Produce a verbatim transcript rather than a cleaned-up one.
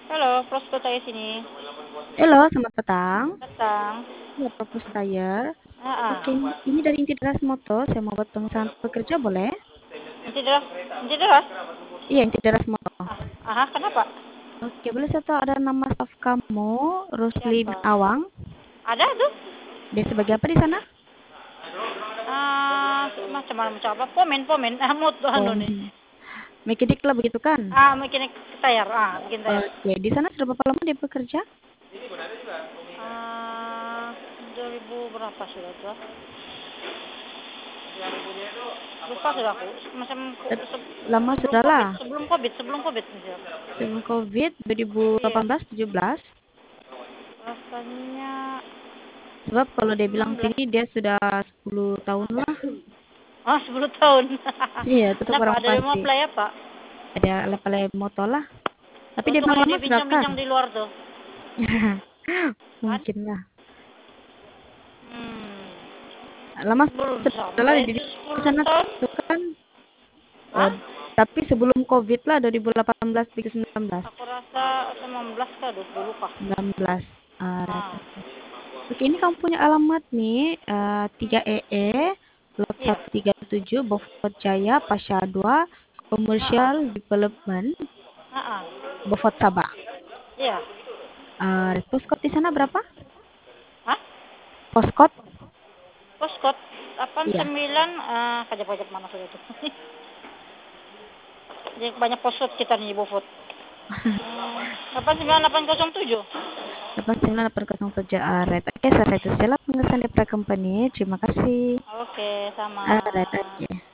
Halo, Prosto saya sini. Halo, selamat petang. Datang. Ya, Propus Tire. Ah, Oke, ini dari Inti Deras Moto. Saya mau buat pemesanan pekerja, boleh? Inti deras, inti deras. Iya, Inti Deras Moto. Ah, aha, kenapa? Oke, boleh saya tahu ada nama staff kamu, Ruslin Siapa? Awang. Ada tuh? Dia sebagai apa di sana? Ah, macam mana macam apa? Pomen, pomen. Ah, mut anu Oh, nih. mekanik lah begitu kan? Ah, bikin tayar. Ah, bikin tayar. Oke, di sana sudah berapa lama dia bekerja? Ah, dua ribu berapa sudah tuh? Lupa sudah aku. Macam Tep- se- Lama sebelum sudah Covid, lah. sebelum Covid, sebelum Covid misal. Sebelum COVID, Iya. dua ribu delapan belas tujuh belas. Rasanya Sebab kalau dia bilang sembilan belas. sini dia sudah sepuluh tahun lah. Oh, sepuluh tahun. Iya, tetap Kenapa? orang Ada yang mau pasti. apply apa? Ada lepale moto lah. Tapi dia Untuk bilang ada lama dia sudah kan? bincang-bincang di luar tuh. Kan? Mungkin lah. Hmm. Lama Belum setelah sampai di itu di sepuluh sana tahun. tuh kan. Oh, Hah? tapi sebelum COVID lah dua ribu delapan belas hingga sembilan belas. Aku rasa sembilan belas kah, dua puluh kah? sembilan belas. Ah, right, Ah, oke. Oke, ini kamu punya alamat nih, eh, tiga E E, lot iya. seratus tiga puluh tujuh, Beaufort Jaya, Pasha dua, Ah, ah. Commercial Development, Ah, ah. Beaufort Sabah. Iya. Ah, postcode di sana berapa? Hah? Postcode? Postcode delapan Iya. sembilan ah pajak-pajak mana sudah itu? Jadi banyak postcode kita nih, Bofot. Hmm, delapan sembilan delapan nol tujuh. delapan sembilan delapan nol tujuh. Ah, right. Oke, selesai itu saja lah pengesahan dari company. Terima kasih. Oke, sama. Ah, right, oke.